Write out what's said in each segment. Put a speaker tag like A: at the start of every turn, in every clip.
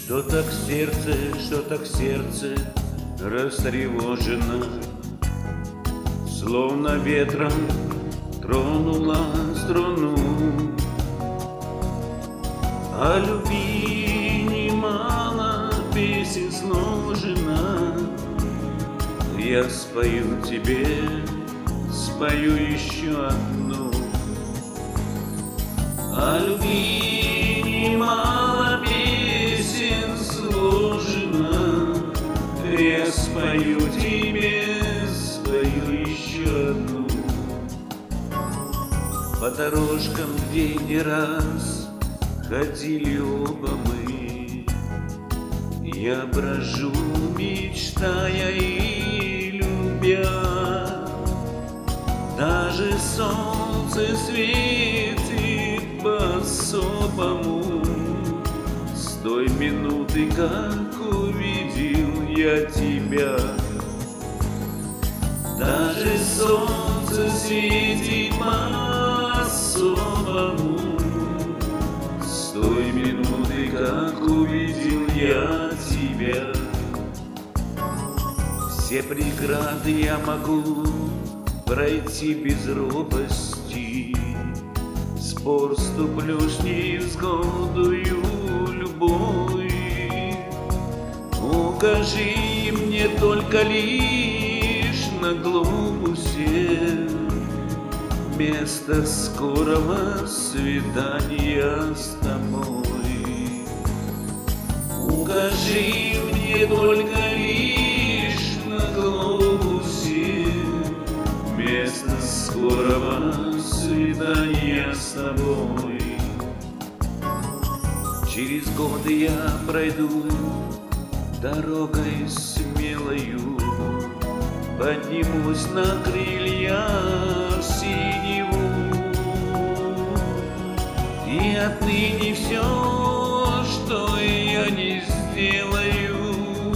A: Что так сердце растревожено, словно ветром тронула струну. О любви немало песен сложено, я спою тебе, спою еще одну. О любви немало песен сложено, я спою тебе, спою еще одну. По дорожкам, где не раз ходили оба мы, я брожу, мечтая и любя. Даже солнце светит по-особому с той минуты, как увидел я тебя. Даже солнце светит по-особому с той минуты, как увидел я тебя. Все преграды я могу пройти без робости, спор вступлю с невзгодою любой. Укажи мне только лишь на глобусе место скорого свидания с тобой. Укажи мне только лишь на глобусе место скорого свидания с тобой. Через годы я пройду дорогой смелою, поднимусь на крылья в синеву, и отныне все, что я не сделаю,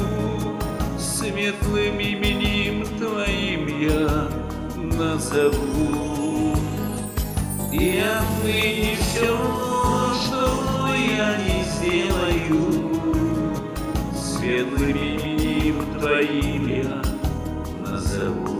A: светлым именем твоим я назову. И отныне все, что я не сделаю, светлым именем твоим я назову.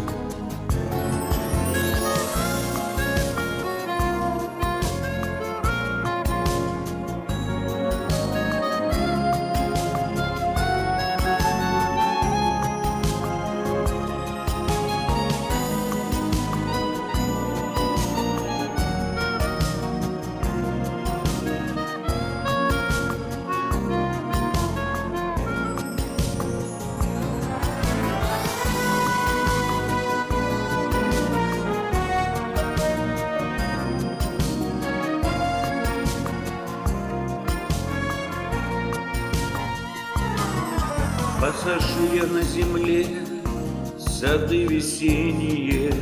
A: Посажу я на земле сады весенние,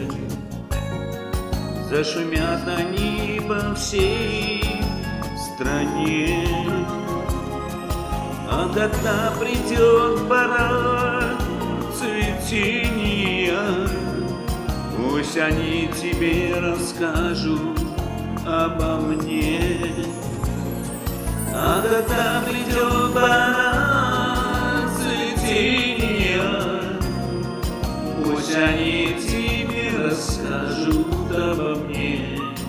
A: зашумят они по всей стране. А когда придет пора цветения, пусть они тебе расскажут обо мне. А когда придет пора цветения, пусть они тебе расскажут обо мне.